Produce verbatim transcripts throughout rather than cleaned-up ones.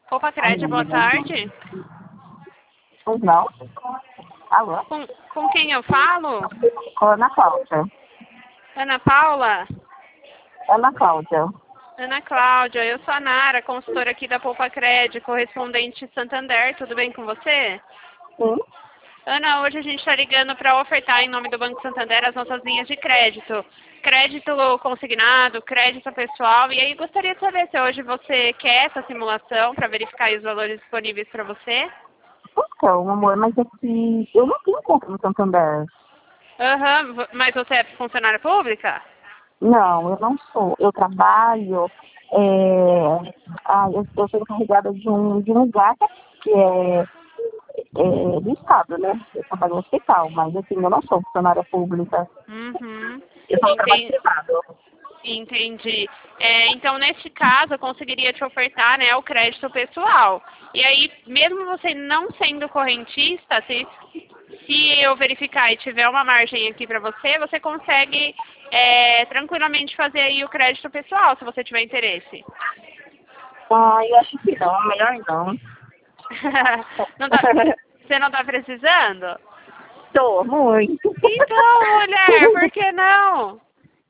Opa, Crédito, boa tarde. Pois não? Alô? Com, com quem eu falo? Com a Ana Cláudia. Ana Paula? Ana Cláudia. Ana Cláudia, eu sou a Nara, consultora aqui da Poupa Crédito, correspondente Santander, tudo bem com você? Sim. Ana, hoje a gente está ligando para ofertar em nome do Banco Santander as nossas linhas de crédito. Crédito consignado, crédito pessoal, e aí gostaria de saber se hoje você quer essa simulação para verificar aí os valores disponíveis para você? Então, amor, mas é que eu não tenho conta no Santander. Aham, vo- mas você é funcionária pública? Não, eu não sou. Eu trabalho, é... ah, eu, eu sou encarregada de um, de um lugar que é, é do Estado, né? Eu trabalho no hospital, mas assim, eu não sou funcionária pública. Uhum. Eu sou um trabalho Entendi. privado. Entendi. É, então, neste caso, eu conseguiria te ofertar, né, o crédito pessoal. E aí, mesmo você não sendo correntista, se, se eu verificar e tiver uma margem aqui para você, você consegue é, tranquilamente fazer aí o crédito pessoal, se você tiver interesse. Ah, eu acho que não, melhor não. Não tá, você não está precisando? Tô, muito. Então, mulher, por que não?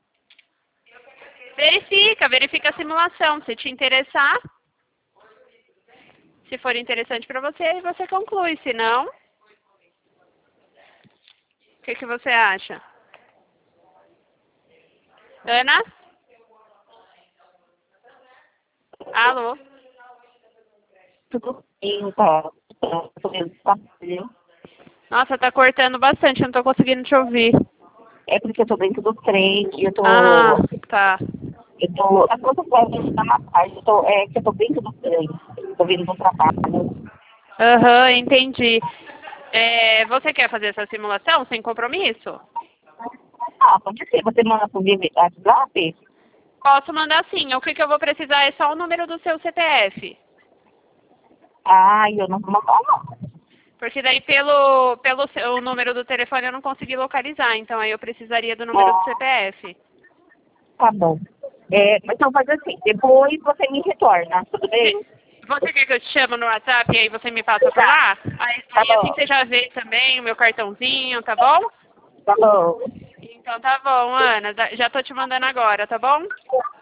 Verifica, verifica a simulação. Se te interessar, se for interessante para você, aí você conclui. Se não, o que, que você acha? Ana? Alô? Tudo bem, tá? Tá, tô vendo que tá frio. Nossa, tá cortando bastante, não tô conseguindo te ouvir. É porque eu tô dentro do trem e eu tô. Ah, tá. Eu tô. As coisas devem estar na parte. Eu tô, é que eu tô dentro do trem. Tô vindo do trabalho. Aham, entendi. É, você quer fazer essa simulação sem compromisso? Ah, pode ser. Você manda pro via WhatsApp? Posso mandar sim. O que, que eu vou precisar é só o número do seu C P F. Ah, eu não vou mandar, não. Porque daí pelo, pelo seu número do telefone eu não consegui localizar. Então aí eu precisaria do número do Ah, C P F. tá bom. É, então faz assim. Depois você me retorna, tudo bem? Você quer que eu te chamo no WhatsApp e aí você me passa por Tá. lá? Aí, Tá aí assim bom. você já vê também o meu cartãozinho, tá bom? Tá bom. Então tá bom, Ana. Da- Já tô te mandando agora, tá bom?